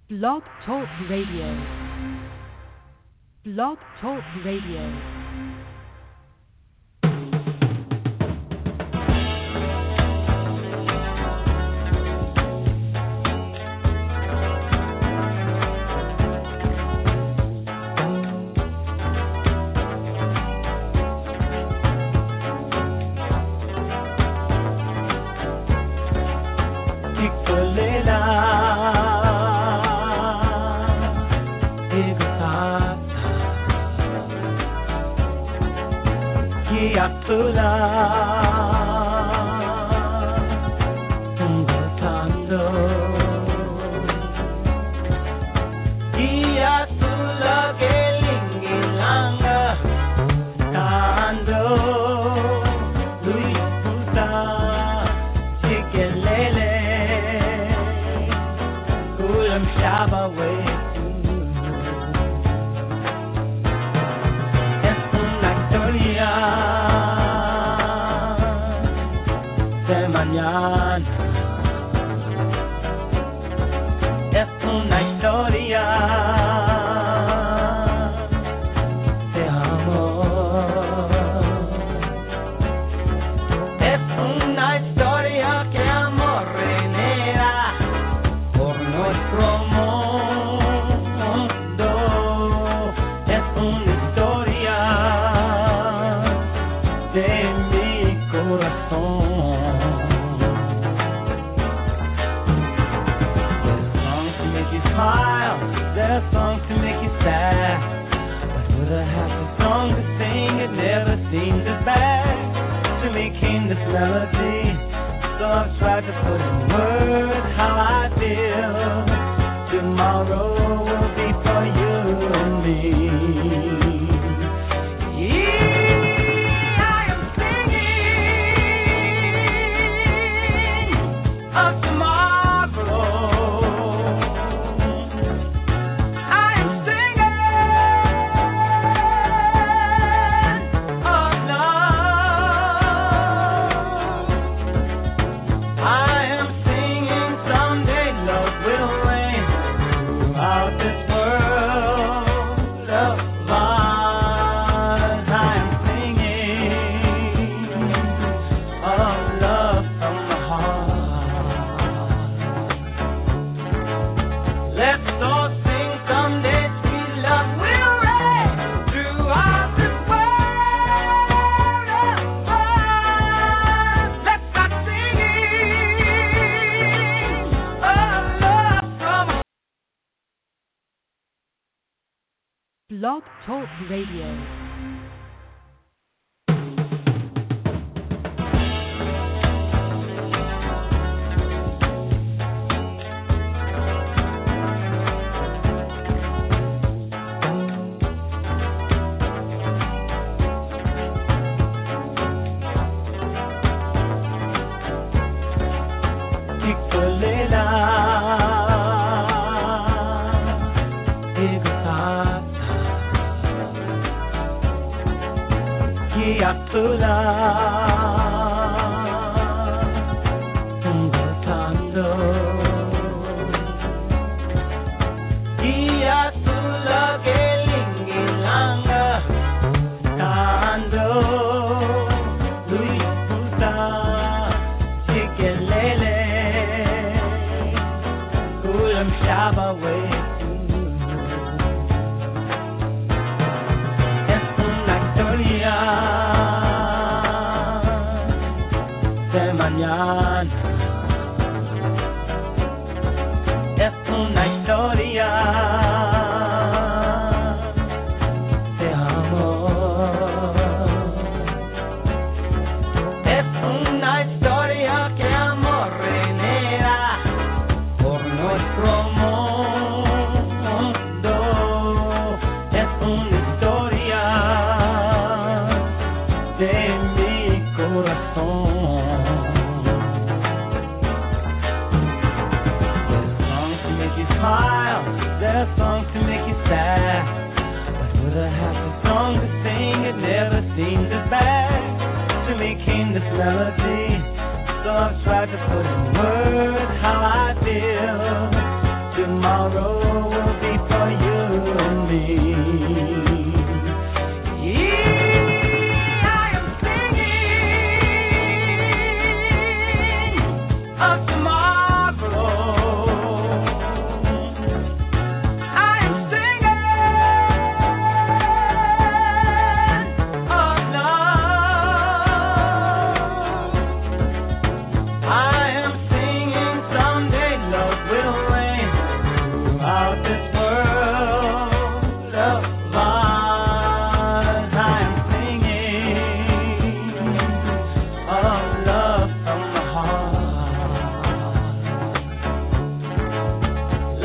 Blog Talk Radio. Blog Talk Radio. Blog Talk Radio. Melody, so I've tried to put in words how I feel. Tomorrow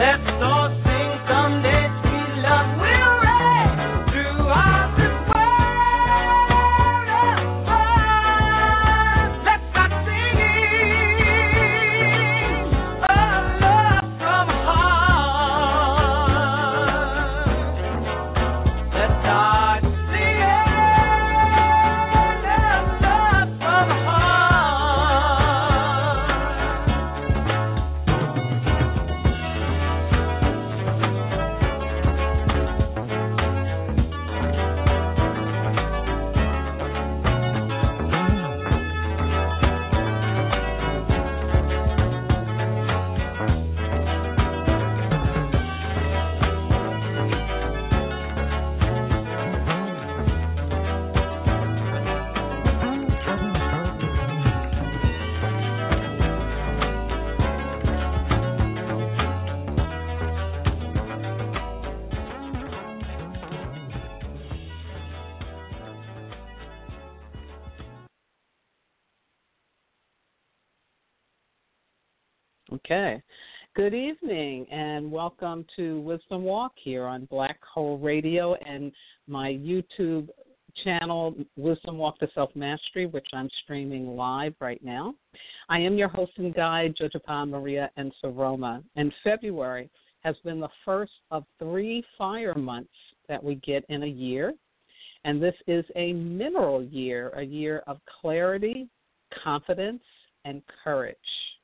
Okay. Good evening and welcome to Wisdom Walk here on Black Hole Radio and my YouTube channel, Wisdom Walk to Self-Mastery, which I'm streaming live right now. I am your host and guide, Jojapa Maria Nsoroma, and February has been the first of 3 fire months that we get in a year, and this is a mineral year, a year of clarity, confidence, and courage.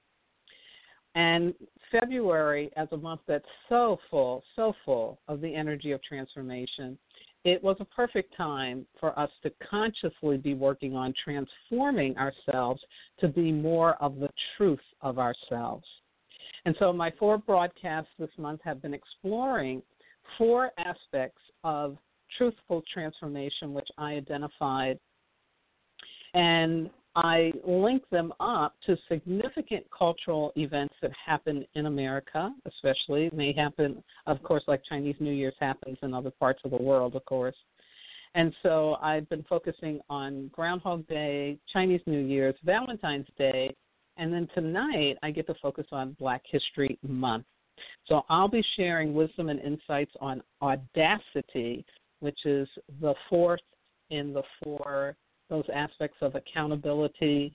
And February, as a month that's so full of the energy of transformation, it was a perfect time for us to consciously be working on transforming ourselves to be more of the truth of ourselves. And so my 4 broadcasts this month have been exploring 4 aspects of truthful transformation, which I identified, and I link them up to significant cultural events that happen in America, especially. May happen, of course, like Chinese New Year's happens in other parts of the world, of course. And so I've been focusing on Groundhog Day, Chinese New Year's, Valentine's Day, and then tonight I get to focus on Black History Month. So I'll be sharing wisdom and insights on audacity, which is the 4th in the 4 those aspects of accountability,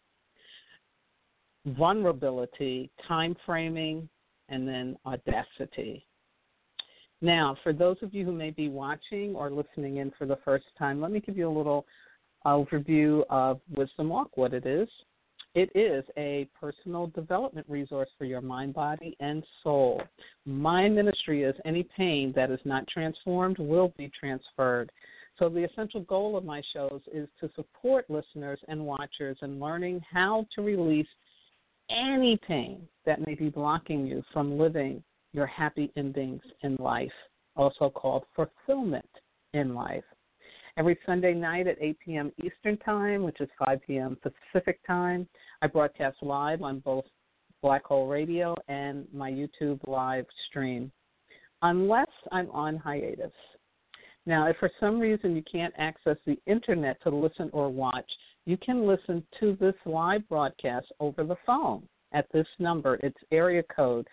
vulnerability, time framing, and then audacity. Now, for those of you who may be watching or listening in for the first time, let me give you a little overview of Wisdom Walk, what it is. It is a personal development resource for your mind, body, and soul. My ministry is any pain that is not transformed will be transferred. So the essential goal of my shows is to support listeners and watchers in learning how to release any pain that may be blocking you from living your happy endings in life, also called fulfillment in life. Every Sunday night at 8 p.m. Eastern Time, which is 5 p.m. Pacific Time, I broadcast live on both Black Hole Radio and my YouTube live stream, unless I'm on hiatus. Now, if for some reason you can't access the Internet to listen or watch, you can listen to this live broadcast over the phone at this number. It's area code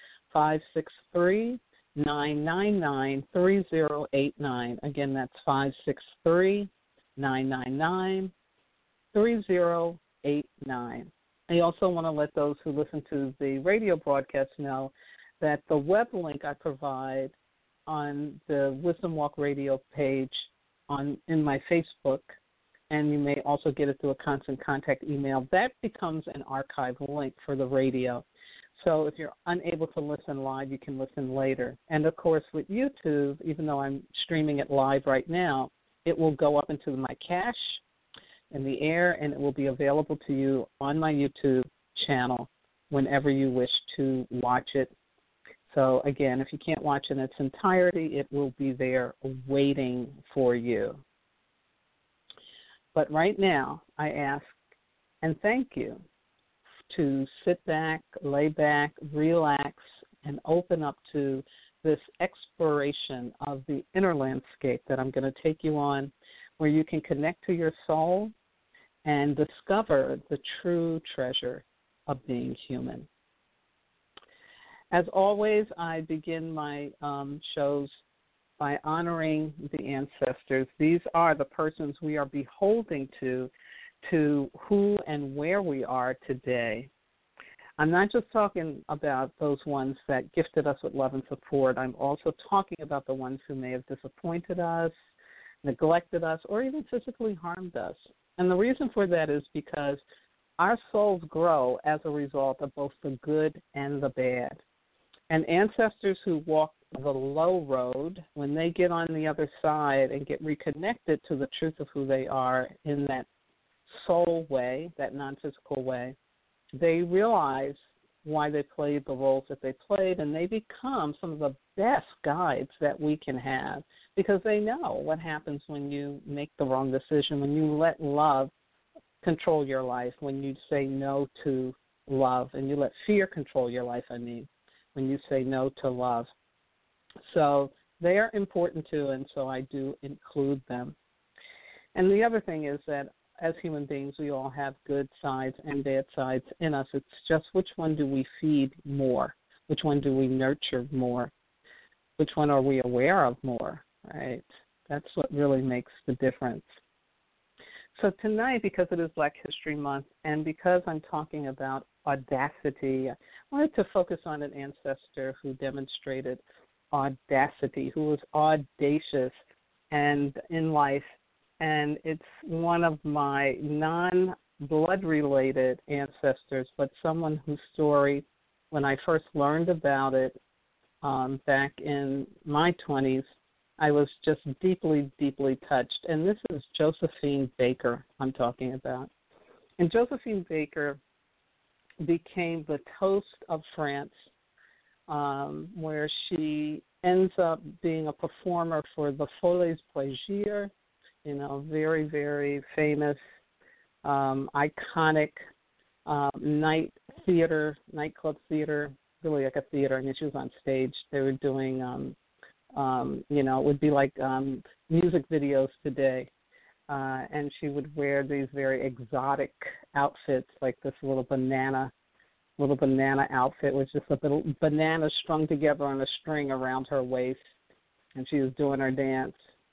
563-999-3089. Again, that's 563-999-3089. I also want to let those who listen to the radio broadcast know that the web link I provide on the Wisdom Walk Radio page in my Facebook, and you may also get it through a constant contact email. That becomes an archive link for the radio. So if you're unable to listen live, you can listen later. And, of course, with YouTube, even though I'm streaming it live right now, it will go up into my cache in the air, and it will be available to you on my YouTube channel whenever you wish to watch it. So, again, if you can't watch in its entirety, it will be there waiting for you. But right now, I ask and thank you to sit back, lay back, relax, and open up to this exploration of the inner landscape that I'm going to take you on, where you can connect to your soul and discover the true treasure of being human. As always, I begin my shows by honoring the ancestors. These are the persons we are beholding to who and where we are today. I'm not just talking about those ones that gifted us with love and support. I'm also talking about the ones who may have disappointed us, neglected us, or even physically harmed us. And the reason for that is because our souls grow as a result of both the good and the bad. And ancestors who walk the low road, when they get on the other side and get reconnected to the truth of who they are in that soul way, that non-physical way, they realize why they played the roles that they played, and they become some of the best guides that we can have because they know what happens when you make the wrong decision, when you let love control your life, when you say no to love, and you let fear control your life, when you say no to love. So they are important too, and so I do include them. And the other thing is that as human beings, we all have good sides and bad sides in us. It's just which one do we feed more? Which one do we nurture more? Which one are we aware of more, right? That's what really makes the difference. So tonight, because it is Black History Month and because I'm talking about audacity, I wanted to focus on an ancestor who demonstrated audacity, who was audacious and in life. And it's one of my non-blood-related ancestors, but someone whose story, when I first learned about it back in my 20s, I was just deeply, deeply touched. And this is Josephine Baker I'm talking about. And Josephine Baker became the toast of France, where she ends up being a performer for the Folies Plaisir, very, very famous, iconic nightclub theater, really like a theater. I mean, she was on stage. They were doing, it would be like music videos today. And she would wear these very exotic outfits, like this little banana outfit, which is a little banana strung together on a string around her waist, and she was doing her dance.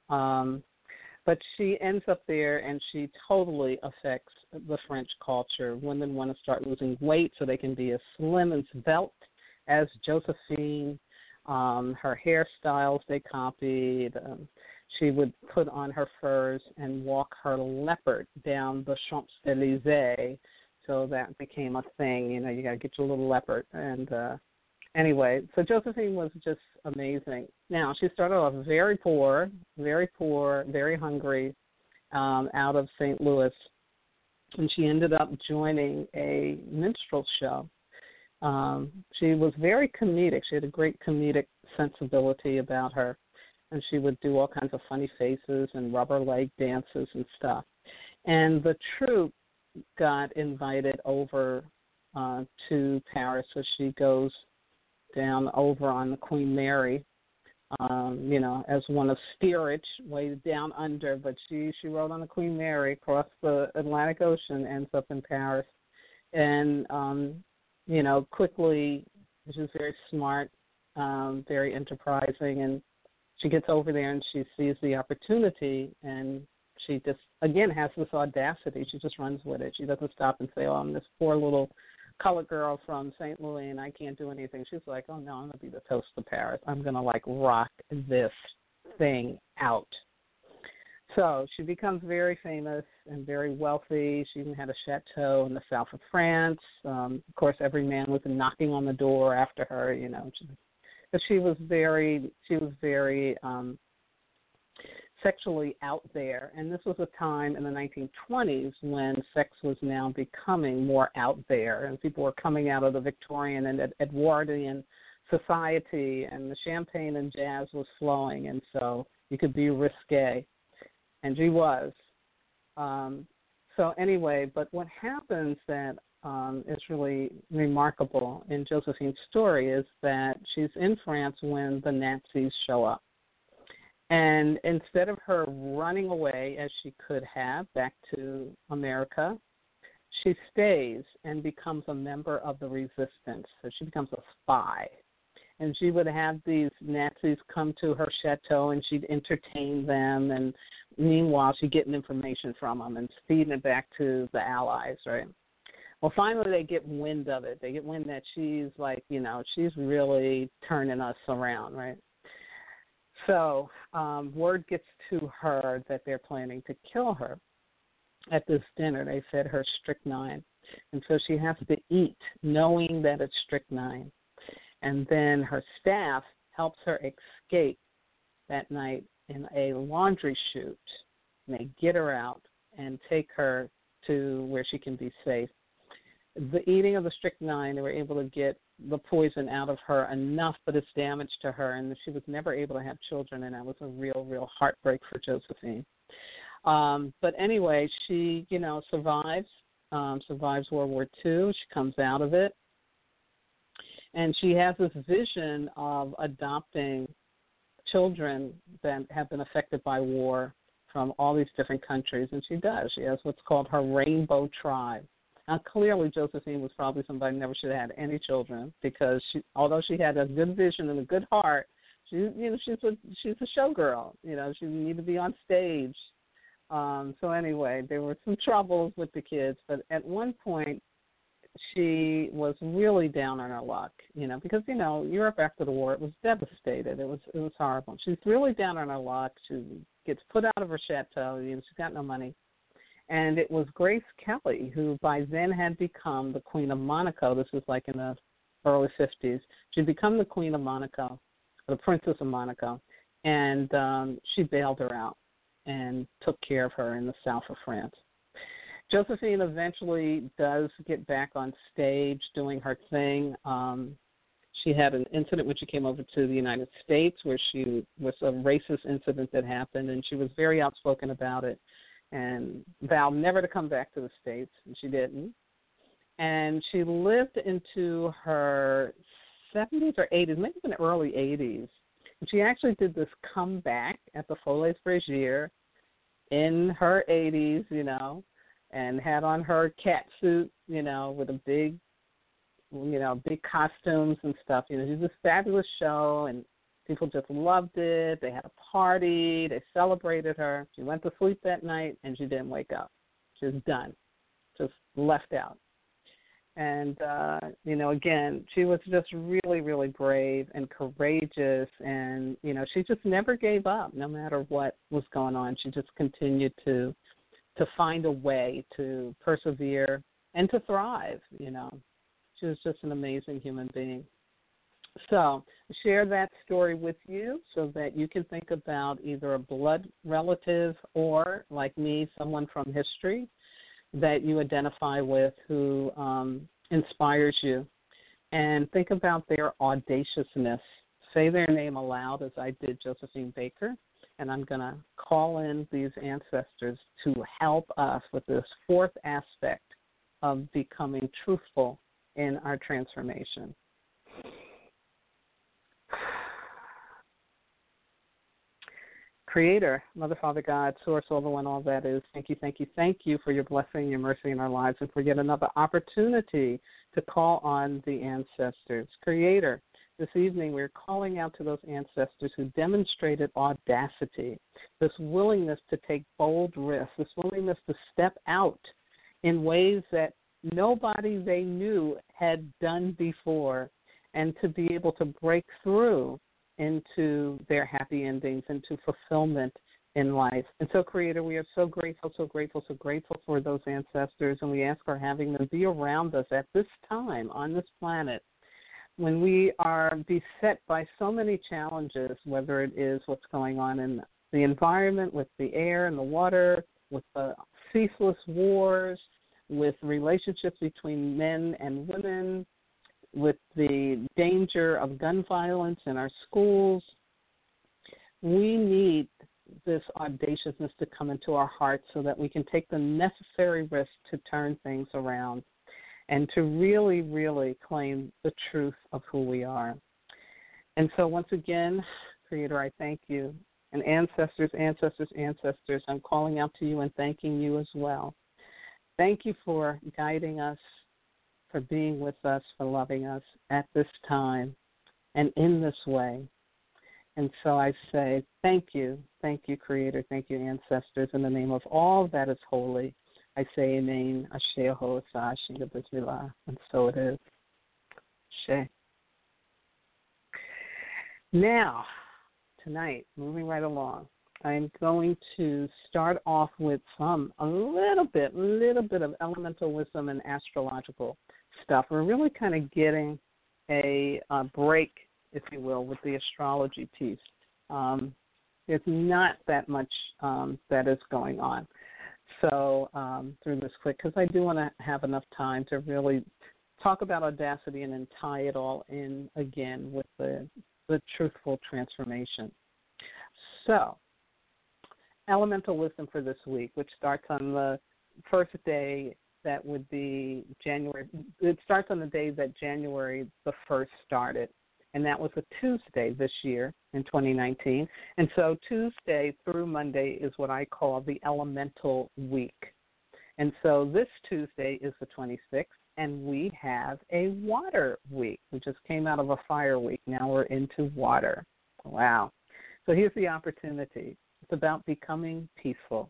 But she ends up there, and she totally affects the French culture. Women want to start losing weight so they can be as slim and svelte as Josephine. Her hairstyles they copied. She would put on her furs and walk her leopard down the Champs-Élysées. So that became a thing. You got to get your little leopard. And anyway, so Josephine was just amazing. Now, she started off very poor, very hungry, out of St. Louis. And she ended up joining a minstrel show. She was very comedic. She had a great comedic sensibility about her. And she would do all kinds of funny faces and rubber leg dances and stuff. And the troupe got invited over to Paris, so she goes down over on the Queen Mary, as one of steerage, way down under, but she rode on the Queen Mary across the Atlantic Ocean, ends up in Paris. And, quickly, she was very smart, very enterprising, and she gets over there and she sees the opportunity, and she just, again, has this audacity. She just runs with it. She doesn't stop and say, I'm this poor little colored girl from St. Louis and I can't do anything. She's like, oh, no, I'm going to be the toast of Paris. I'm going to, rock this thing out. So she becomes very famous and very wealthy. She even had a chateau in the south of France. Of course, every man was knocking on the door after her, But she was very sexually out there. And this was a time in the 1920s when sex was now becoming more out there, and people were coming out of the Victorian and Edwardian society, and the champagne and jazz was flowing, and so you could be risque. And she was. So anyway, but what happens that is really remarkable in Josephine's story is that she's in France when the Nazis show up. And instead of her running away, as she could have, back to America, she stays and becomes a member of the resistance. So she becomes a spy. And she would have these Nazis come to her chateau, and she'd entertain them. And meanwhile, she'd get information from them and feeding it back to the Allies, right? Well, finally, they get wind of it. They get wind that she's like, she's really turning us around, right? So word gets to her that they're planning to kill her at this dinner. They fed her strychnine. And so she has to eat knowing that it's strychnine. And then her staff helps her escape that night in a laundry chute. And they get her out and take her to where she can be safe. The eating of the strychnine, they were able to get the poison out of her enough, but it's damage to her, and she was never able to have children, and that was a real, real heartbreak for Josephine. But anyway, she, survives World War II. She comes out of it, and she has this vision of adopting children that have been affected by war from all these different countries, and she does. She has what's called her rainbow tribe. Now, clearly, Josephine was probably somebody who never should have had any children because although she had a good vision and a good heart, she's a showgirl. She needed to be on stage. So anyway, there were some troubles with the kids, but at one point, she was really down on her luck. Because Europe after the war, it was devastated. It was horrible. She's really down on her luck. She gets put out of her chateau. She's got no money. And it was Grace Kelly, who by then had become the Queen of Monaco. This was like in the early 50s. She'd become the Queen of Monaco, the Princess of Monaco, and she bailed her out and took care of her in the south of France. Josephine eventually does get back on stage doing her thing. She had an incident when she came over to the United States where she was a racist incident that happened, and she was very outspoken about it. And vowed never to come back to the States, and she didn't. And she lived into her 70s or 80s, maybe in the early 80s. And she actually did this comeback at the Folies Bergère in her 80s, and had on her cat suit, with a big costumes and stuff. She was this fabulous show, and people just loved it. They had a party. They celebrated her. She went to sleep that night, and she didn't wake up. She was done, just left out. And, again, she was just really, really brave and courageous. And, she just never gave up no matter what was going on. She just continued to find a way to persevere and to thrive, She was just an amazing human being. So share that story with you so that you can think about either a blood relative or, like me, someone from history that you identify with who inspires you. And think about their audaciousness. Say their name aloud as I did Josephine Baker. And I'm going to call in these ancestors to help us with this fourth aspect of becoming truthful in our transformation. Creator, Mother, Father, God, Source, all the one, all that is, thank you for your blessing, your mercy in our lives, and for yet another opportunity to call on the ancestors. Creator, this evening we're calling out to those ancestors who demonstrated audacity, this willingness to take bold risks, this willingness to step out in ways that nobody they knew had done before, and to be able to break through into their happy endings, into fulfillment in life. And so, Creator, we are so grateful for those ancestors, and we ask for having them be around us at this time on this planet when we are beset by so many challenges, whether it is what's going on in the environment, with the air and the water, with the ceaseless wars, with relationships between men and women, with the danger of gun violence in our schools. We need this audaciousness to come into our hearts so that we can take the necessary risks to turn things around and to really, really claim the truth of who we are. And so once again, Creator, I thank you. And ancestors, I'm calling out to you and thanking you as well. Thank you for guiding us, for being with us, for loving us at this time. and in this way. And so I say, thank you, Creator, thank you, ancestors, in the name of all that is holy. I say, Amen, Asheho, Sa'ashinga Bismillah, and so it is. Ashe. Now, tonight, moving right along, I'm going to start off with a little bit of elemental wisdom and astrological stuff. We're really kind of getting a break, if you will, with the astrology piece. There's not that much that is going on. So through this quick, because I do want to have enough time to really talk about Audacity and then tie it all in again with the truthful transformation. So, elemental wisdom for this week, which starts on the first day, that would be January. It starts on the day that January the 1st started, and that was a Tuesday this year in 2019. And so Tuesday through Monday is what I call the elemental week. And so this Tuesday is the 26th, and we have a water week. We just came out of a fire week. Now we're into water. Wow. So here's the opportunity. It's about becoming peaceful,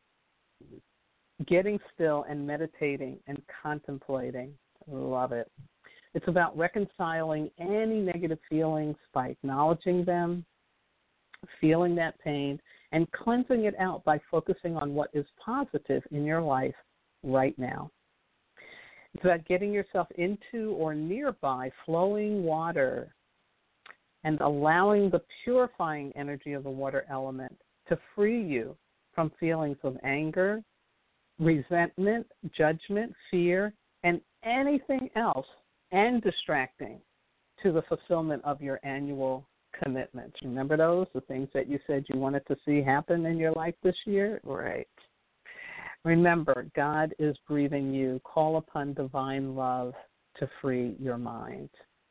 getting still and meditating and contemplating. Love it. It's about reconciling any negative feelings by acknowledging them, feeling that pain, and cleansing it out by focusing on what is positive in your life right now. It's about getting yourself into or nearby flowing water and allowing the purifying energy of the water element to free you from feelings of anger, resentment, judgment, fear, and anything else, and distracting to the fulfillment of your annual commitments. Remember those, the things that you said you wanted to see happen in your life this year? Right. Remember, God is breathing you. Call upon divine love to free your mind.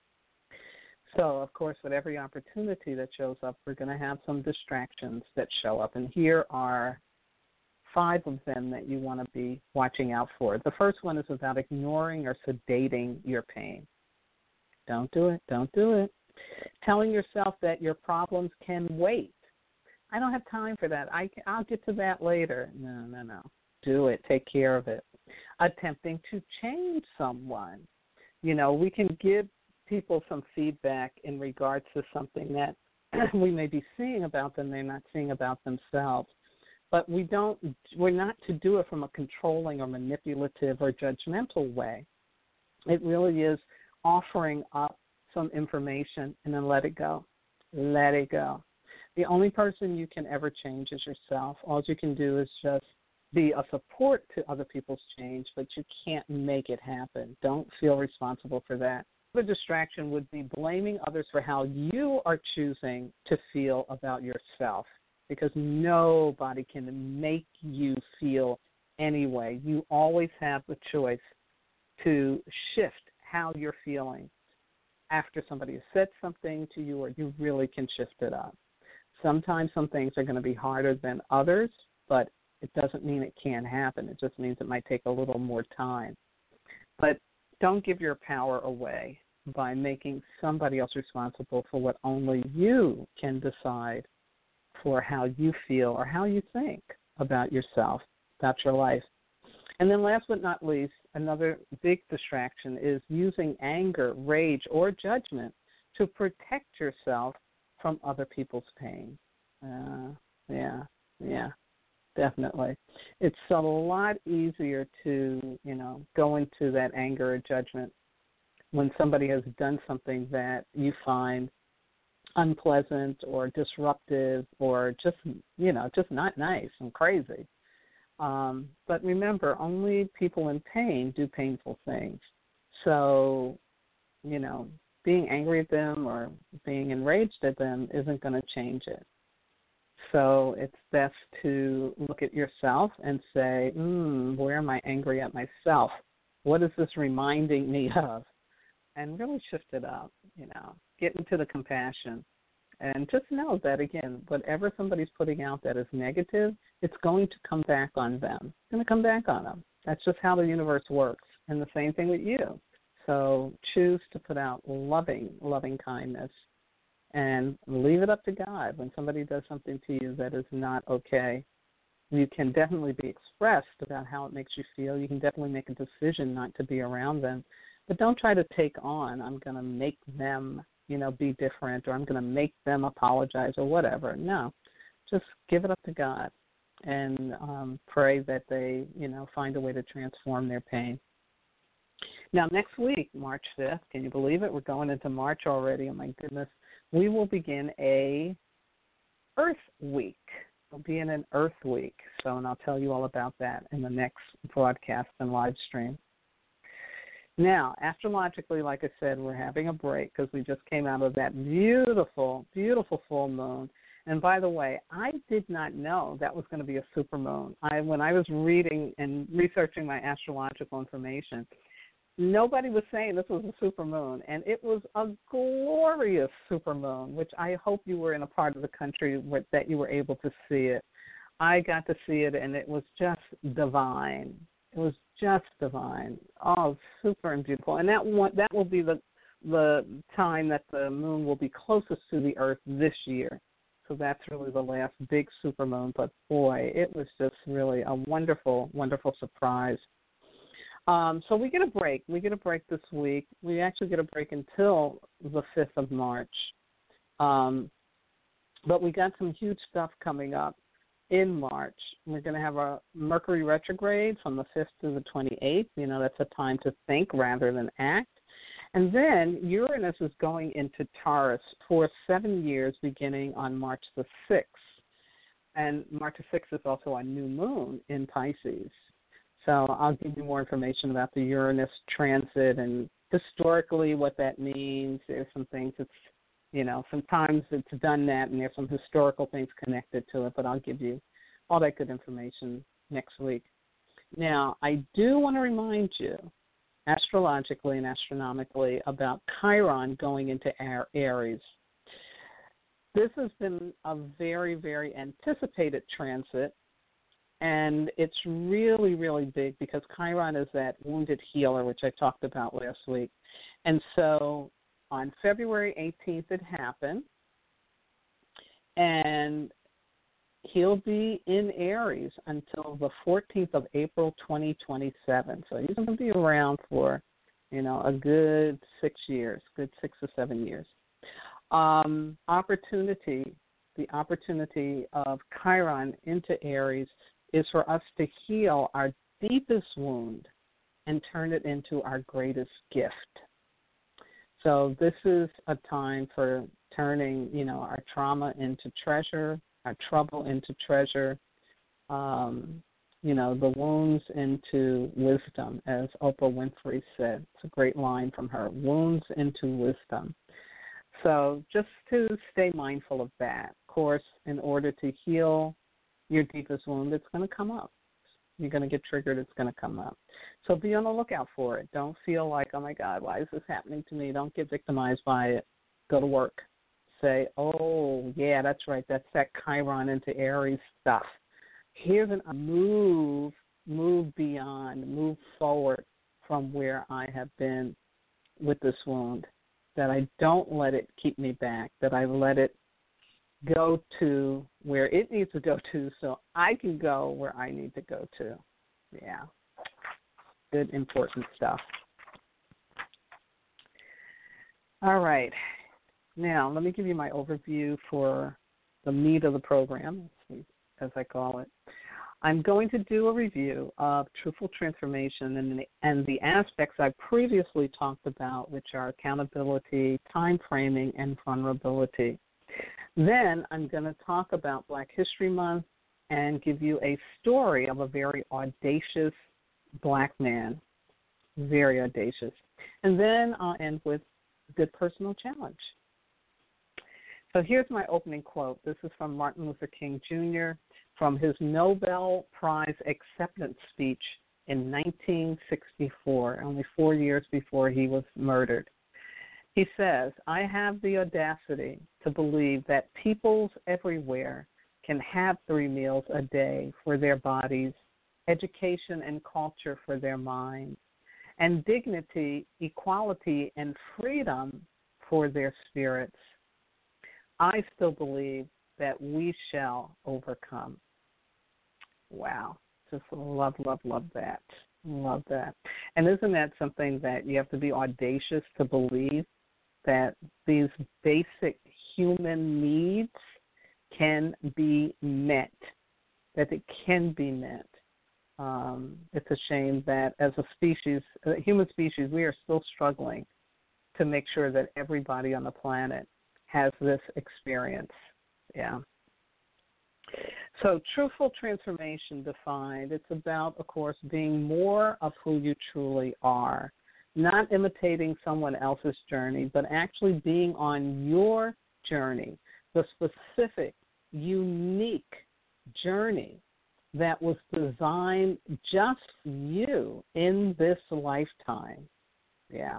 So, of course, with every opportunity that shows up, we're going to have some distractions that show up. And here are 5 of them that you want to be watching out for. The first one is about ignoring or sedating your pain. Don't do it. Don't do it. Telling yourself that your problems can wait. I don't have time for that. I'll get to that later. No. Do it. Take care of it. Attempting to change someone. You know, we can give people some feedback in regards to something that we may be seeing about them, they're not seeing about themselves. But we're not to do it from a controlling or manipulative or judgmental way. It really is offering up some information and then let it go. Let it go. The only person you can ever change is yourself. All you can do is just be a support to other people's change, but you can't make it happen. Don't feel responsible for that. The distraction would be blaming others for how you are choosing to feel about yourself, because nobody can make you feel anyway. You always have the choice to shift how you're feeling after somebody has said something to you, or you really can shift it up. Sometimes some things are going to be harder than others, but it doesn't mean it can't happen. It just means it might take a little more time. But don't give your power away by making somebody else responsible for what only you can decide for how you feel or how you think about yourself, about your life. And then last but not least, another big distraction is using anger, rage, or judgment to protect yourself from other people's pain. Yeah, definitely. It's a lot easier to, go into that anger or judgment when somebody has done something that you find unpleasant or disruptive or just not nice and crazy. But remember, only people in pain do painful things. So, being angry at them or being enraged at them isn't going to change it. So it's best to look at yourself and say, where am I angry at myself? What is this reminding me of? And really shift it up, get into the compassion. And just know that, again, whatever somebody's putting out that is negative, it's going to come back on them. It's going to come back on them. That's just how the universe works. And the same thing with you. So choose to put out loving kindness and leave it up to God. When somebody does something to you that is not okay, you can definitely be expressed about how it makes you feel. You can definitely make a decision not to be around them. But don't try to take on, I'm going to make them, be different, or I'm going to make them apologize or whatever. No, just give it up to God and pray that they, find a way to transform their pain. Now, next week, March 5th, can you believe it? We're going into March already. Oh, my goodness. We will begin a Earth Week. We'll be in an Earth Week. And I'll tell you all about that in the next broadcast and live stream. Now, astrologically, like I said, we're having a break because we just came out of that beautiful, beautiful full moon. And by the way, I did not know that was going to be a supermoon. When I was reading and researching my astrological information, nobody was saying this was a supermoon, and it was a glorious supermoon, which I hope you were in a part of the country that you were able to see it. I got to see it, and it was just divine. It was just divine. Oh, super and beautiful. And that will be the time that the moon will be closest to the Earth this year. So that's really the last big supermoon. But, boy, it was just really a wonderful, wonderful surprise. So we get a break. We get a break this week. We actually get a break until the 5th of March. But we got some huge stuff coming up in March. We're going to have a Mercury retrograde from the 5th to the 28th. That's a time to think rather than act. And then Uranus is going into Taurus for 7 years beginning on March the 6th. And March the 6th is also a new moon in Pisces. So I'll give you more information about the Uranus transit and historically what that means. There's some things sometimes it's done that, and there's some historical things connected to it, but I'll give you all that good information next week. Now, I do want to remind you, astrologically and astronomically, about Chiron going into Aries. This has been a very, very anticipated transit. And it's really, really big because Chiron is that wounded healer, which I talked about last week. And so on February 18th it happened, and he'll be in Aries until the 14th of April 2027. So he's going to be around for, a good 6 years, good 6 or 7 years. The opportunity of Chiron into Aries is for us to heal our deepest wound and turn it into our greatest gift. So this is a time for turning, our trauma into treasure, our trouble into treasure, the wounds into wisdom, as Oprah Winfrey said. It's a great line from her, wounds into wisdom. So just to stay mindful of that. Of course, in order to heal your deepest wound, it's going to come up. You're going to get triggered, it's going to come up. So be on the lookout for it. Don't feel like, oh, my God, why is this happening to me? Don't get victimized by it. Go to work. Say, oh, yeah, that's right. That's that Chiron into Aries stuff. Here's a move beyond, move forward from where I have been with this wound, that I don't let it keep me back, that I let it go to where it needs to go to so I can go where I need to go to. Yeah. Good, important stuff. All right. Now, let me give you my overview for the meat of the program, as I call it. I'm going to do a review of Truthful Transformation and the aspects I previously talked about, which are accountability, time framing, and vulnerability. Then I'm going to talk about Black History Month and give you a story of a very audacious Black man, very audacious. And then I'll end with a good personal challenge. So here's my opening quote. This is from Martin Luther King Jr. from his Nobel Prize acceptance speech in 1964, only 4 years before he was murdered. He says, I have the audacity to believe that peoples everywhere can have 3 meals a day for their bodies, education and culture for their minds, and dignity, equality, and freedom for their spirits. I still believe that we shall overcome. Wow. Just love, love, love that. Love that. And isn't that something that you have to be audacious to believe, that these basic human needs can be met, that it can be met? It's a shame that as a species, human species, we are still struggling to make sure that everybody on the planet has this experience. Yeah. So truthful transformation defined, it's about, of course, being more of who you truly are, not imitating someone else's journey, but actually being on your journey, the specific, unique journey that was designed just for you in this lifetime. Yeah.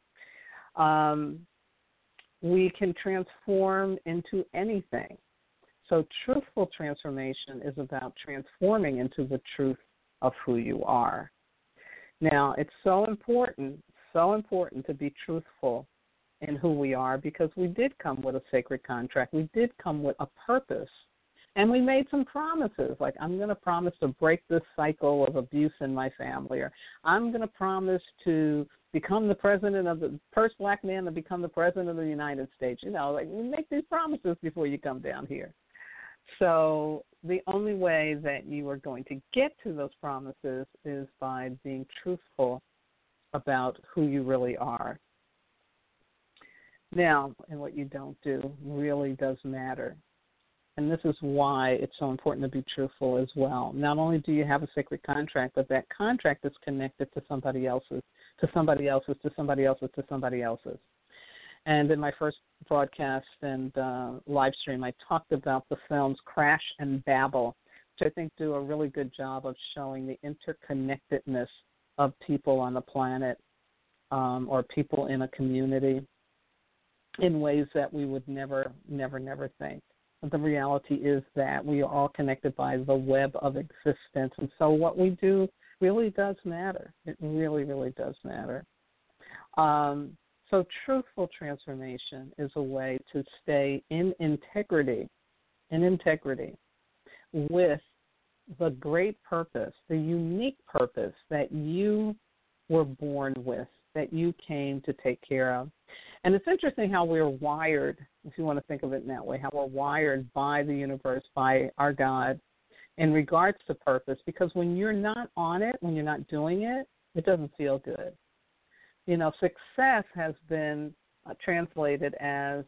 We can transform into anything. So truthful transformation is about transforming into the truth of who you are. Now, it's so important to be truthful in who we are, because we did come with a sacred contract. We did come with a purpose. And we made some promises, like I'm going to promise to break this cycle of abuse in my family, or I'm going to promise to become the president of the first black man to become the president of the United States. You know, like you make these promises before you come down here. So the only way that you are going to get to those promises is by being truthful about who you really are. Now, and what you don't do really does matter. And this is why it's so important to be truthful as well. Not only do you have a sacred contract, but that contract is connected to somebody else's, to somebody else's, to somebody else's, to somebody else's. And in my first broadcast and live stream, I talked about the films Crash and Babel, which I think do a really good job of showing the interconnectedness of people on the planet or people in a community in ways that we would never think. But the reality is that we are all connected by the web of existence. And so what we do really does matter. It really, really does matter. So truthful transformation is a way to stay in integrity with the great purpose, the unique purpose that you were born with, that you came to take care of. And it's interesting how we're wired, if you want to think of it in that way, how we're wired by the universe, by our God, in regards to purpose, because when you're not on it, when you're not doing it, it doesn't feel good. You know, success has been translated as,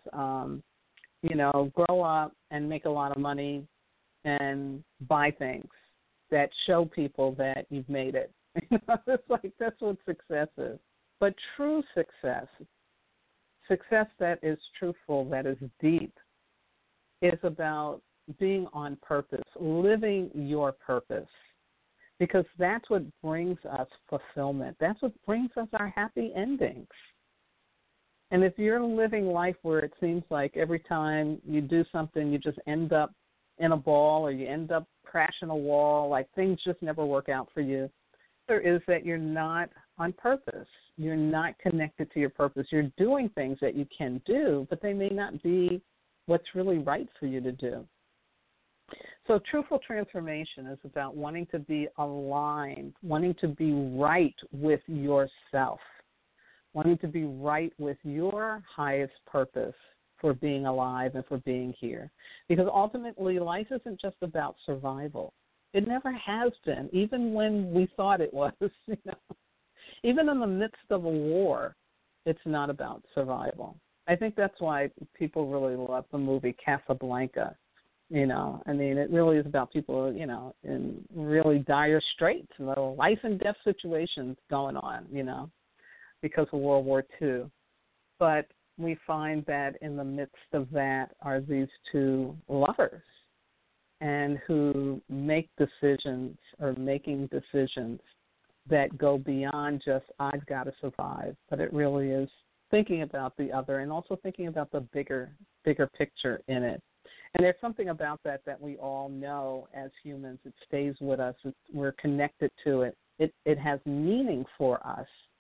grow up and make a lot of money and buy things that show people that you've made it. It's like that's what success is. But true success that is truthful, that is deep, is about being on purpose, living your purpose. Because that's what brings us fulfillment. That's what brings us our happy endings. And if you're living life where it seems like every time you do something, you just end up in a ball or you end up crashing a wall, like things just never work out for you, there is that you're not on purpose. You're not connected to your purpose. You're doing things that you can do, but they may not be what's really right for you to do. So truthful transformation is about wanting to be aligned, wanting to be right with yourself, wanting to be right with your highest purpose for being alive and for being here. Because ultimately, life isn't just about survival. It never has been, even when we thought it was. Even in the midst of a war, it's not about survival. I think that's why people really love the movie Casablanca. It really is about people, in really dire straits, little life and death situations going on, because of World War II. But we find that in the midst of that are these two lovers, and who make decisions or making decisions that go beyond just, I've got to survive, but it really is thinking about the other and also thinking about the bigger picture in it. And there's something about that we all know as humans. It stays with us. We're connected to it. It has meaning for us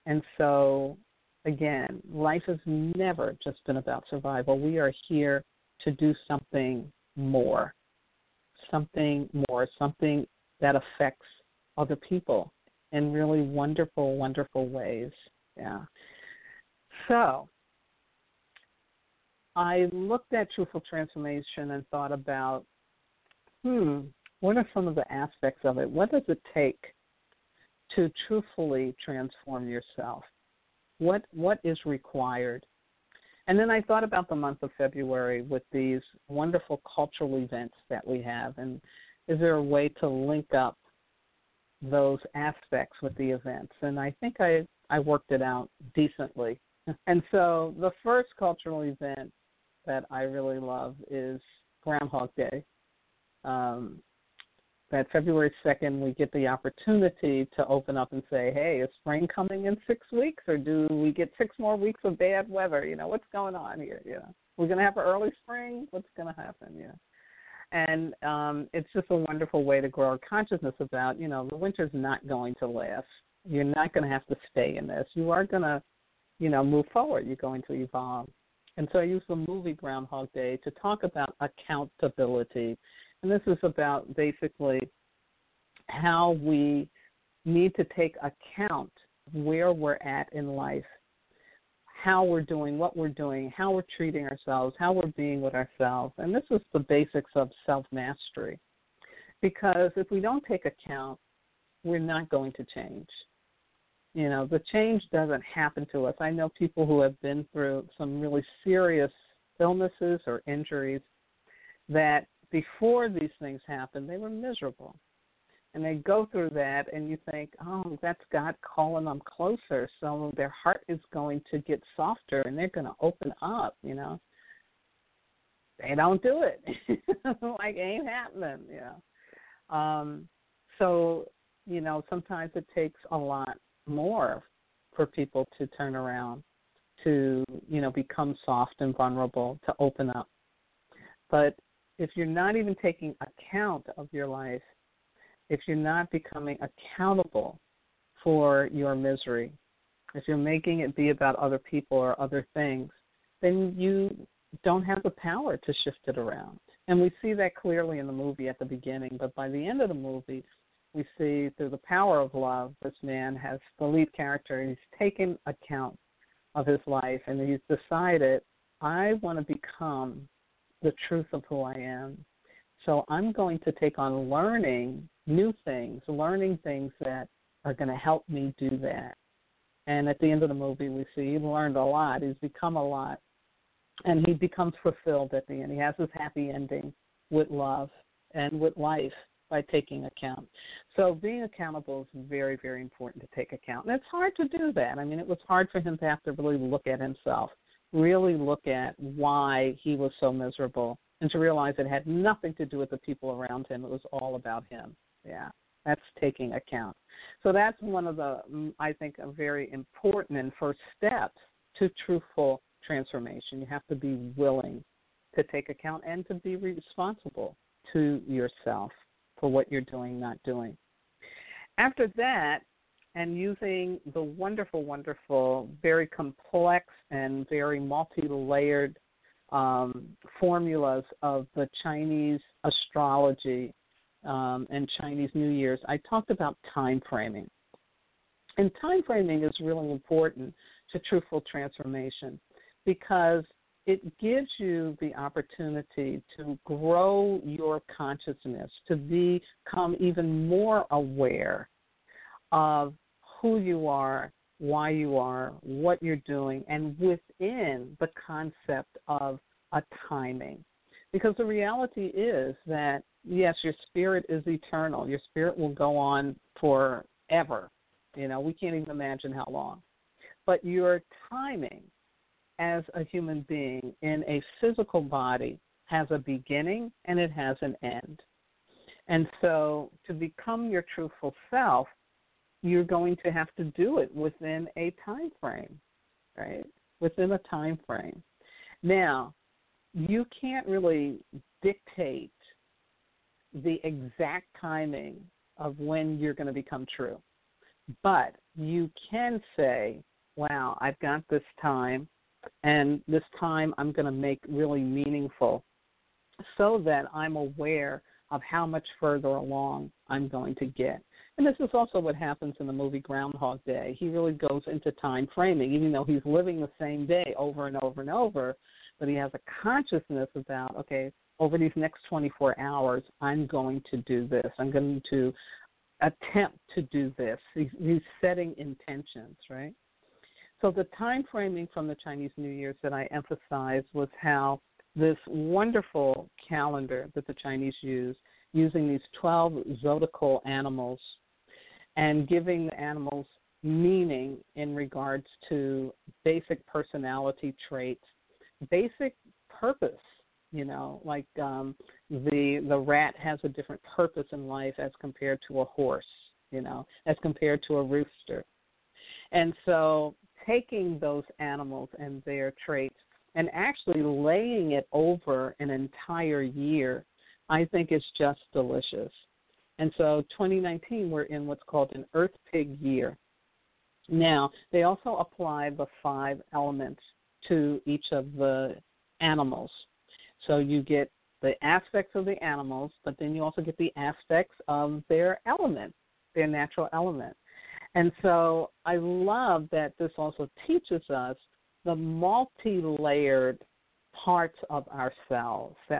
And so, again, life has never just been about survival. We are here to do something more, something that affects other people in really wonderful, wonderful ways. Yeah. So I looked at Truthful Transformation and thought about, what are some of the aspects of it? What does it take to truthfully transform yourself? What is required? And then I thought about the month of February with these wonderful cultural events that we have, and is there a way to link up those aspects with the events? And I think I worked it out decently. And so the first cultural event that I really love is Groundhog Day. That February 2nd, we get the opportunity to open up and say, hey, is spring coming in 6 weeks, or do we get 6 more weeks of bad weather? What's going on here? We're going to have an early spring? What's going to happen? And it's just a wonderful way to grow our consciousness about, the winter's not going to last. You're not going to have to stay in this. You are going to, move forward. You're going to evolve. And so I use the movie Groundhog Day to talk about accountability. And this is about basically how we need to take account of where we're at in life, how we're doing, what we're doing, how we're treating ourselves, how we're being with ourselves. And this is the basics of self-mastery. Because if we don't take account, we're not going to change. The change doesn't happen to us. I know people who have been through some really serious illnesses or injuries that before these things happen, they were miserable. And they go through that, and you think, oh, that's God calling them closer. So their heart is going to get softer, and they're going to open up, They don't do it. Like, it ain't happening, So, sometimes it takes a lot more for people to turn around, to, become soft and vulnerable, to open up. But if you're not even taking account of your life, if you're not becoming accountable for your misery, if you're making it be about other people or other things, then you don't have the power to shift it around. And we see that clearly in the movie at the beginning, but by the end of the movie, we see through the power of love, this man has, the lead character, he's taken account of his life, and he's decided, I want to become the truth of who I am. So I'm going to take on learning new things, learning things that are going to help me do that. And at the end of the movie, we see he learned a lot. He's become a lot. And he becomes fulfilled at the end. He has this happy ending with love and with life by taking account. So being accountable is very, very important to take account. And it's hard to do that. I mean, it was hard for him to have to really look at himself, really look at why he was so miserable, and to realize it had nothing to do with the people around him. It was all about him. Yeah, that's taking account. So that's one of the, I think, a very important and first steps to truthful transformation. You have to be willing to take account and to be responsible to yourself for what you're doing, not doing. After that, and using the wonderful, wonderful, very complex and very multi-layered formulas of the Chinese astrology and Chinese New Year's, I talked about time framing. And time framing is really important to truthful transformation because it gives you the opportunity to grow your consciousness, to become even more aware of who you are, why you are, what you're doing, and within the concept of a timing. Because the reality is that, yes, your spirit is eternal. Your spirit will go on forever. We can't even imagine how long. But your timing as a human being in a physical body has a beginning and it has an end. And so to become your truthful self, you're going to have to do it within a time frame, right? Within a time frame. Now, you can't really dictate the exact timing of when you're going to become true. But you can say, wow, I've got this time, and this time I'm going to make really meaningful so that I'm aware of how much further along I'm going to get. And this is also what happens in the movie Groundhog Day. He really goes into time framing, even though he's living the same day over and over and over, but he has a consciousness about, okay, over these next 24 hours, I'm going to do this. I'm going to attempt to do this. He's setting intentions, right? So the time framing from the Chinese New Year's that I emphasized was how this wonderful calendar that the Chinese use, using these 12 zodiacal animals and giving the animals meaning in regards to basic personality traits, basic purpose, like the rat has a different purpose in life as compared to a horse, as compared to a rooster. And so taking those animals and their traits and actually laying it over an entire year, I think is just delicious. And so 2019, we're in what's called an Earth Pig year. Now, they also apply the 5 elements to each of the animals. So you get the aspects of the animals, but then you also get the aspects of their element, their natural element. And so I love that this also teaches us the multi-layered parts of ourselves, that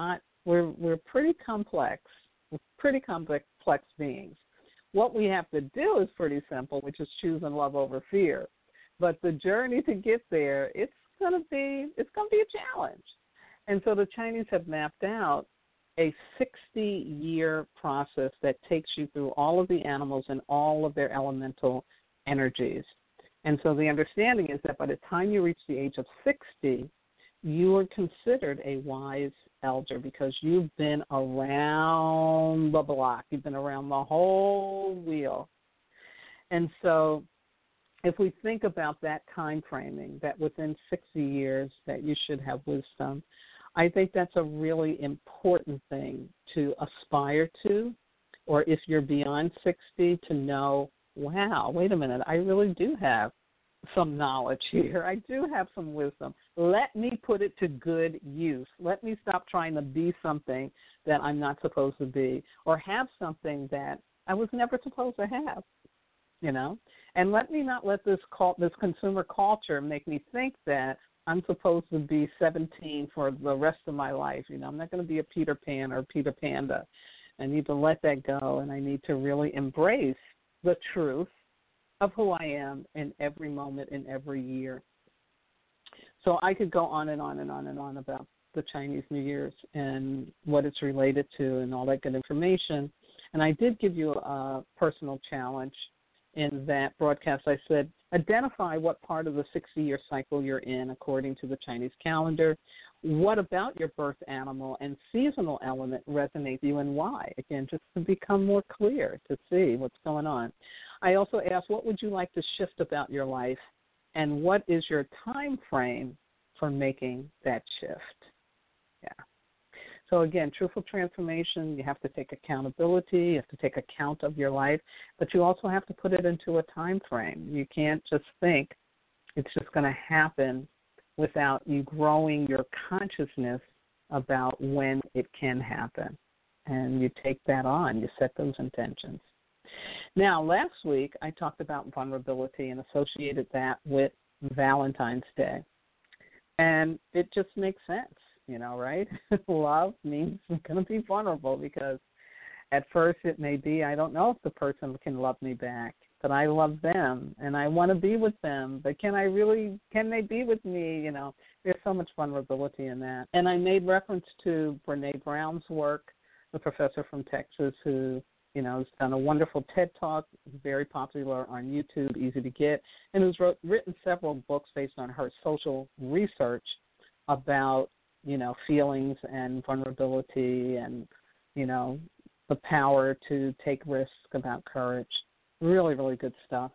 we're pretty complex. We're pretty complex beings. What we have to do is pretty simple, which is choosing love over fear. But the journey to get there, it's gonna be a challenge. And so the Chinese have mapped out a 60-year process that takes you through all of the animals and all of their elemental energies. And so the understanding is that by the time you reach the age of 60, you are considered a wise elder because you've been around the block. You've been around the whole wheel. And so if we think about that time framing, that within 60 years that you should have wisdom, I think that's a really important thing to aspire to, or if you're beyond 60, to know, wow, wait a minute, I really do have some knowledge here. I do have some wisdom. Let me put it to good use. Let me stop trying to be something that I'm not supposed to be or have something that I was never supposed to have, And let me not let this consumer culture make me think that I'm supposed to be 17 for the rest of my life. I'm not going to be a Peter Pan or Peter Panda. I need to let that go, and I need to really embrace the truth of who I am in every moment, in every year. So I could go on and on and on and on about the Chinese New Year's and what it's related to and all that good information. And I did give you a personal challenge in that broadcast. I said, identify what part of the 60-year cycle you're in according to the Chinese calendar. What about your birth animal and seasonal element resonates with you and why? Again, just to become more clear, to see what's going on. I also asked, what would you like to shift about your life, and what is your time frame for making that shift? Yeah. So again, truthful transformation, you have to take accountability, you have to take account of your life, but you also have to put it into a time frame. You can't just think it's just going to happen without you growing your consciousness about when it can happen. And you take that on, you set those intentions. Now, last week I talked about vulnerability and associated that with Valentine's Day. And it just makes sense. Right? Love means I'm going to be vulnerable because at first it may be, I don't know if the person can love me back, but I love them and I want to be with them. But can they be with me? There's so much vulnerability in that. And I made reference to Brene Brown's work, the professor from Texas who, has done a wonderful TED Talk, very popular on YouTube, easy to get, and who's written several books based on her social research about feelings and vulnerability and, the power to take risks, about courage. Really, really good stuff.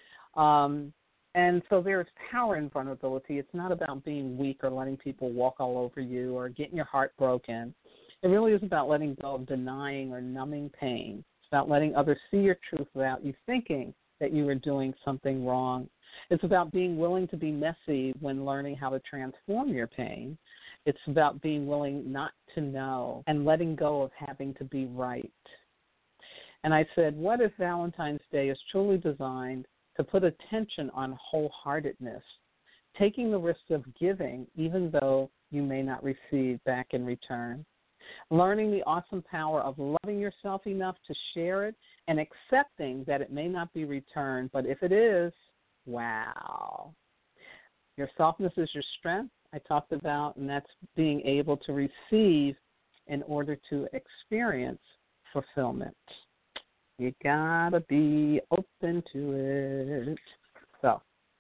And so there's power in vulnerability. It's not about being weak or letting people walk all over you or getting your heart broken. It really is about letting go of denying or numbing pain. It's about letting others see your truth without you thinking that you are doing something wrong. It's about being willing to be messy when learning how to transform your pain. It's about being willing not to know and letting go of having to be right. And I said, what if Valentine's Day is truly designed to put attention on wholeheartedness, taking the risk of giving even though you may not receive back in return, learning the awesome power of loving yourself enough to share it and accepting that it may not be returned, but if it is, wow. Your softness is your strength, I talked about, and that's being able to receive in order to experience fulfillment. You gotta be open to it. So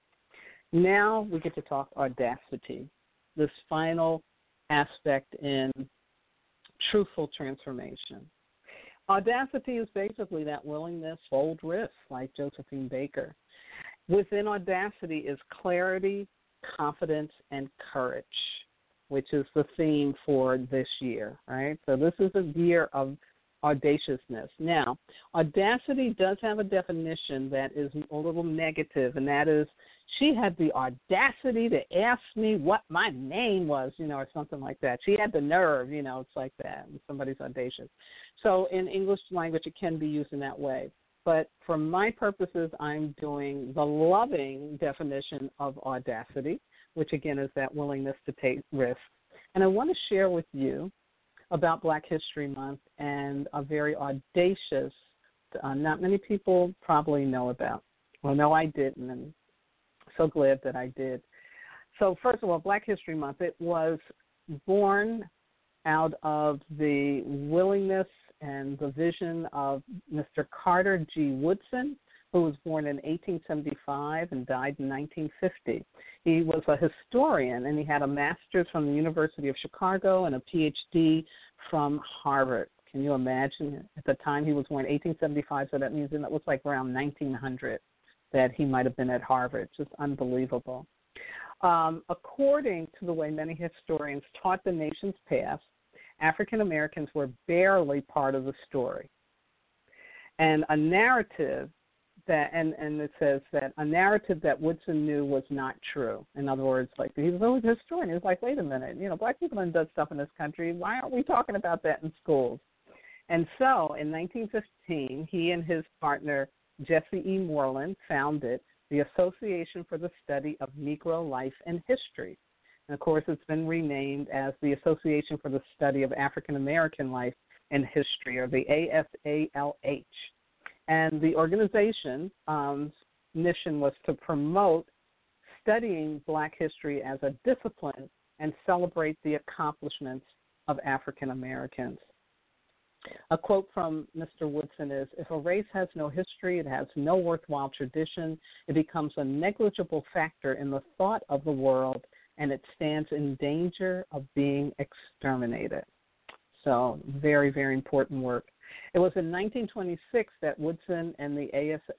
now we get to talk audacity, this final aspect in truthful transformation. Audacity is basically that willingness, bold risk, like Josephine Baker. Within audacity is clarity, confidence, and courage, which is the theme for this year, right? So this is a year of audaciousness. Now, audacity does have a definition that is a little negative, and that is she had the audacity to ask me what my name was, or something like that. She had the nerve, it's like that, when somebody's audacious. So in English language, it can be used in that way. But for my purposes, I'm doing the loving definition of audacity, which, again, is that willingness to take risks. And I want to share with you about Black History Month and a very audacious, not many people probably know about. Well, no, I didn't, and so glad that I did. So first of all, Black History Month, it was born out of the willingness and the vision of Mr. Carter G. Woodson, who was born in 1875 and died in 1950. He was a historian, and he had a master's from the University of Chicago and a PhD from Harvard. Can you imagine? At the time he was born, 1875, so that means it was like around 1900 that he might have been at Harvard. Just unbelievable. According to the way many historians taught the nation's past, African Americans were barely part of the story. And a narrative that, and it says that a narrative that Woodson knew was not true. In other words, like he was always a historian. He was like, wait a minute, Black people done done stuff in this country. Why aren't we talking about that in schools? And so in 1915, he and his partner, Jesse E. Moreland, founded the Association for the Study of Negro Life and History. And, of course, it's been renamed as the Association for the Study of African American Life and History, or the ASALH. And the organization's mission was to promote studying Black history as a discipline and celebrate the accomplishments of African Americans. A quote from Mr. Woodson is, if a race has no history, it has no worthwhile tradition, it becomes a negligible factor in the thought of the world, and it stands in danger of being exterminated. So very, very important work. It was in 1926 that Woodson and the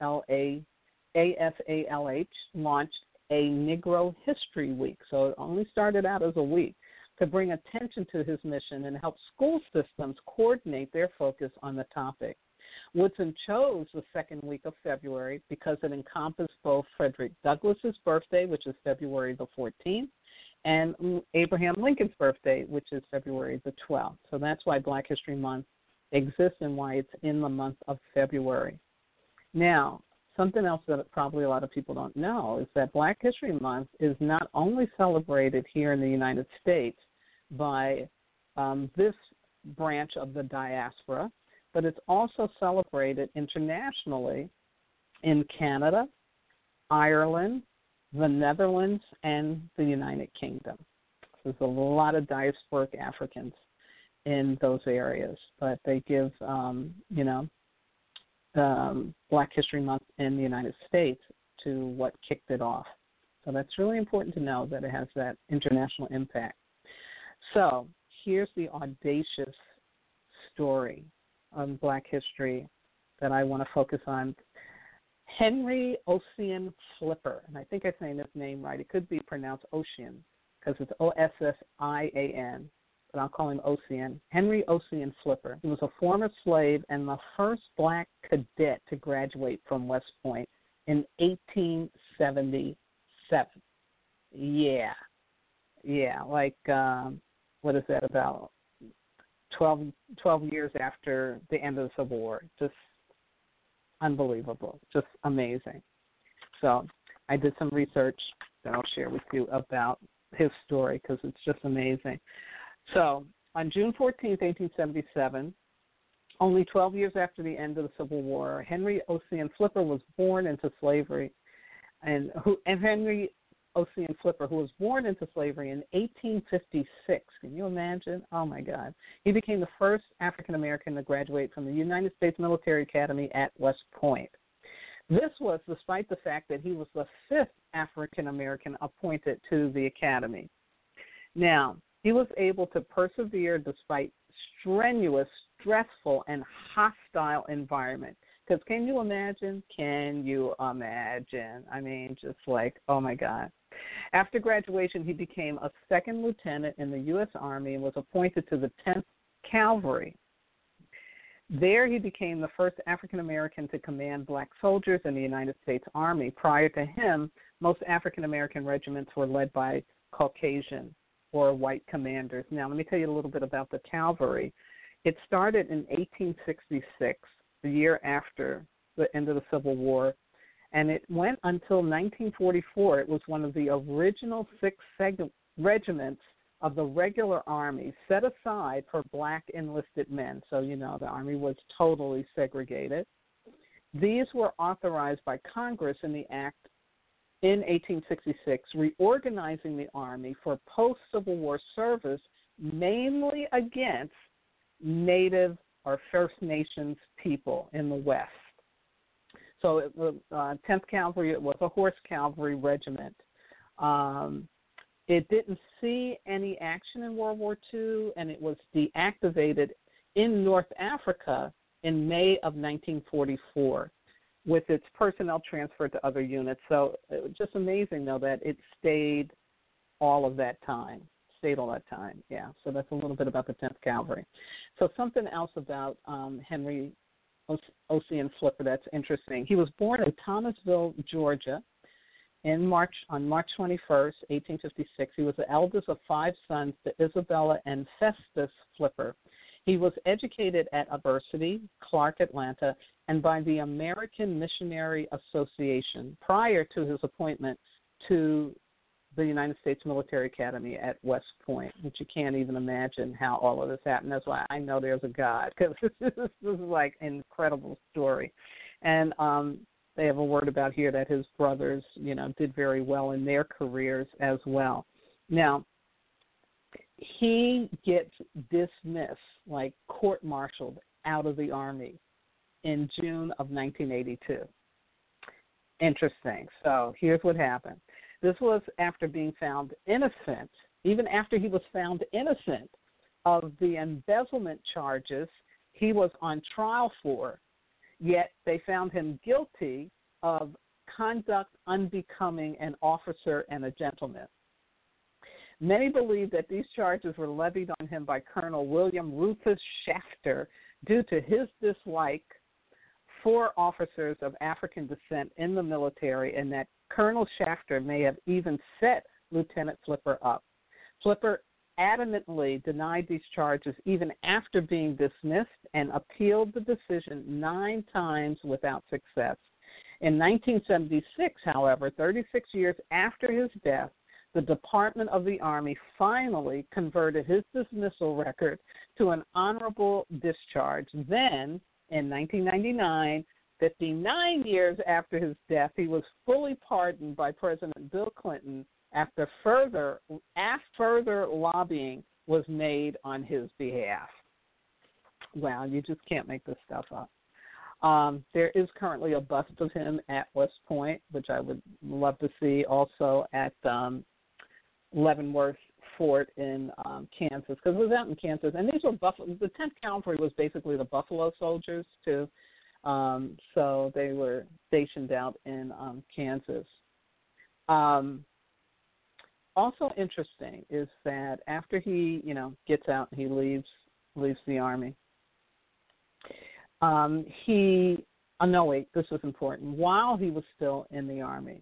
ASALH launched a Negro History Week. So it only started out as a week to bring attention to his mission and help school systems coordinate their focus on the topic. Woodson chose the second week of February because it encompassed both Frederick Douglass's birthday, which is February the 14th, and Abraham Lincoln's birthday, which is February the 12th. So that's why Black History Month exists and why it's in the month of February. Now, something else that probably a lot of people don't know is that Black History Month is not only celebrated here in the United States by this branch of the diaspora, but it's also celebrated internationally in Canada, Ireland, the Netherlands, and the United Kingdom. There's a lot of diasporic Africans in those areas, but they give, Black History Month in the United States to what kicked it off. So that's really important to know that it has that international impact. So here's the audacious story of Black history that I want to focus on. Henry Ossian Flipper, and I think I'm saying his name right. It could be pronounced Ossian because it's Ossian, but I'll call him Ossian. Henry Ossian Flipper. He was a former slave and the first Black cadet to graduate from West Point in 1877. Yeah, like what is that, about 12 years after the end of the Civil War. Just unbelievable, just amazing. So I did some research that I'll share with you about his story because it's just amazing. So on June 14th, 1877, only 12 years after the end of the Civil War, Henry Ossian Flipper was born into slavery. And Henry Ossian Flipper, who was born into slavery in 1856, can you imagine? Oh, my God. He became the first African-American to graduate from the United States Military Academy at West Point. This was despite the fact that he was the fifth African-American appointed to the academy. Now, he was able to persevere despite strenuous, stressful, and hostile environment. Because can you imagine? I mean, just like, oh, my God. After graduation, he became a second lieutenant in the U.S. Army and was appointed to the 10th Cavalry. There he became the first African-American to command black soldiers in the United States Army. Prior to him, most African-American regiments were led by Caucasian or white commanders. Now, let me tell you a little bit about the cavalry. It started in 1866, the year after the end of the Civil War, and it went until 1944. It was one of the original 6 regiments of the regular Army set aside for black enlisted men. So, you know, the Army was totally segregated. These were authorized by Congress in the Act in 1866, reorganizing the Army for post-Civil War service, mainly against Native or First Nations people in the West. So it was 10th Cavalry, it was a horse cavalry regiment. It didn't see any action in World War II, and it was deactivated in North Africa in May of 1944 with its personnel transferred to other units. So it was just amazing, though, that it stayed all that time. Yeah. So that's a little bit about the 10th Cavalry. So something else about Henry Ossian Flipper that's interesting. He was born in Thomasville, Georgia, on March 21st, 1856. He was the eldest of 5 sons to Isabella and Festus Flipper. He was educated at University, Clark, Atlanta, and by the American Missionary Association prior to his appointment to the United States Military Academy at West Point, which you can't even imagine how all of this happened. That's why I know there's a God, because this is like an incredible story. And they have a word about here that his brothers, you know, did very well in their careers as well. Now, he gets dismissed, like court-martialed out of the Army in June of 1982. Interesting. So here's what happened. This was after being found innocent, even after he was found innocent of the embezzlement charges he was on trial for, yet they found him guilty of conduct unbecoming an officer and a gentleman. Many believe that these charges were levied on him by Colonel William Rufus Shafter due to his dislike for officers of African descent in the military, and that Colonel Shafter may have even set Lieutenant Flipper up. Flipper adamantly denied these charges even after being dismissed and appealed the decision 9 times without success. In 1976, however, 36 years after his death, the Department of the Army finally converted his dismissal record to an honorable discharge. Then, in 1999, 59 years after his death, he was fully pardoned by President Bill Clinton after further lobbying was made on his behalf. Wow, you just can't make this stuff up. There is currently a bust of him at West Point, which I would love to see, also at Leavenworth Fort in Kansas, because it was out in Kansas. And these were the 10th Cavalry was basically the Buffalo Soldiers, too. So they were stationed out in Kansas. Also interesting is that after he, gets out and he leaves the Army, he oh, no, wait, this was important. While he was still in the Army,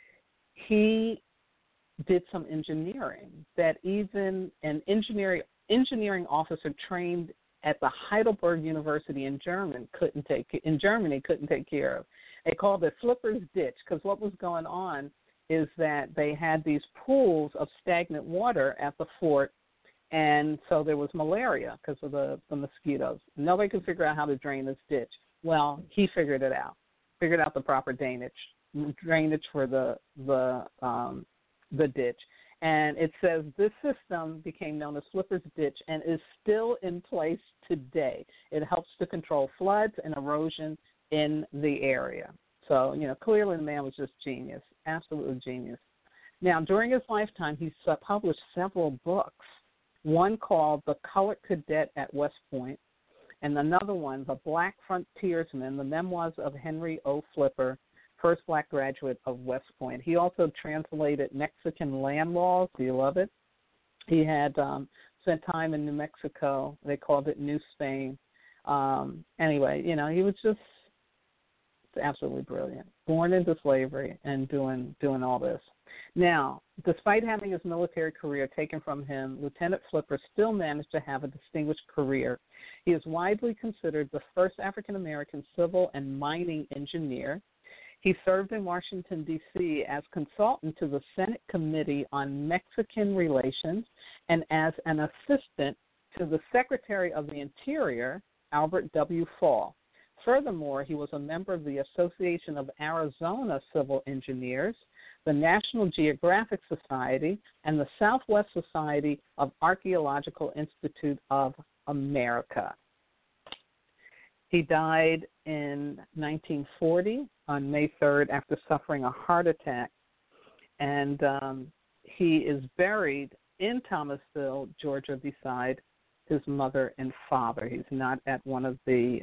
he did some engineering that even an engineering officer trained at the Heidelberg University in Germany couldn't take care of. They called it Flipper's Ditch, because what was going on is that they had these pools of stagnant water at the fort, and so there was malaria because of the mosquitoes. Nobody could figure out how to drain this ditch. Well, he figured out the proper drainage for the ditch. And it says this system became known as Flipper's Ditch and is still in place today. It helps to control floods and erosion in the area. So, clearly the man was just genius, absolutely genius. Now, during his lifetime, he published several books, one called The Colored Cadet at West Point, and another one, The Black Frontiersman, the Memoirs of Henry O. Flipper, first black graduate of West Point. He also translated Mexican land laws. Do you love it? He had spent time in New Mexico. They called it New Spain. Anyway, he was just absolutely brilliant. Born into slavery and doing all this. Now, despite having his military career taken from him, Lieutenant Flipper still managed to have a distinguished career. He is widely considered the first African-American civil and mining engineer. He served in Washington, D.C. as consultant to the Senate Committee on Mexican Relations and as an assistant to the Secretary of the Interior, Albert W. Fall. Furthermore, he was a member of the Association of Arizona Civil Engineers, the National Geographic Society, and the Southwest Society of Archaeological Institute of America. He died in 1940 on May 3rd after suffering a heart attack, and he is buried in Thomasville, Georgia, beside his mother and father. He's not at one of the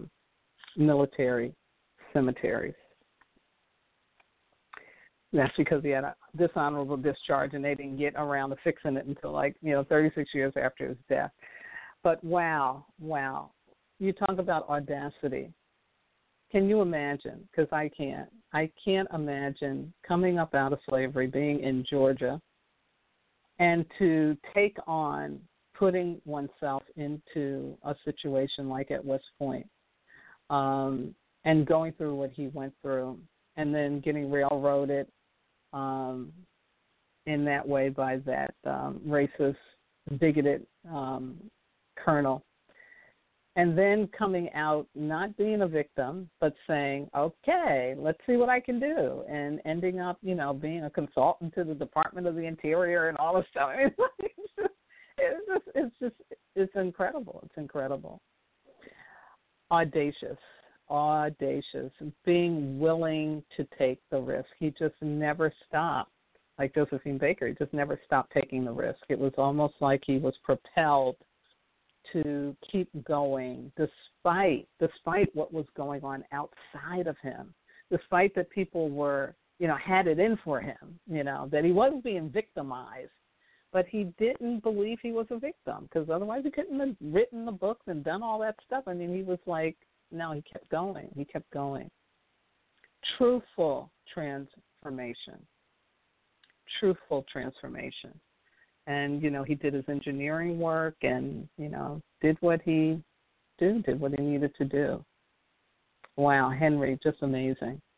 military cemeteries. That's because he had a dishonorable discharge, and they didn't get around to fixing it until 36 years after his death. But wow. You talk about audacity. Can you imagine? Because I can't. I can't imagine coming up out of slavery, being in Georgia, and to take on putting oneself into a situation like at West Point, and going through what he went through, and then getting railroaded in that way by that racist, bigoted colonel. And then coming out, not being a victim, but saying, okay, let's see what I can do, and ending up, being a consultant to the Department of the Interior and all this stuff. It's incredible. It's incredible. Audacious, being willing to take the risk. He just never stopped. Like Josephine Baker, he just never stopped taking the risk. It was almost like he was propelled to keep going despite what was going on outside of him, despite that people were, had it in for him, that he was being victimized. But he didn't believe he was a victim, because otherwise he couldn't have written the books and done all that stuff. I mean, he was like, no, he kept going. He kept going. Truthful transformation. And, he did his engineering work and, did what he needed to do. Wow, Henry, just amazing.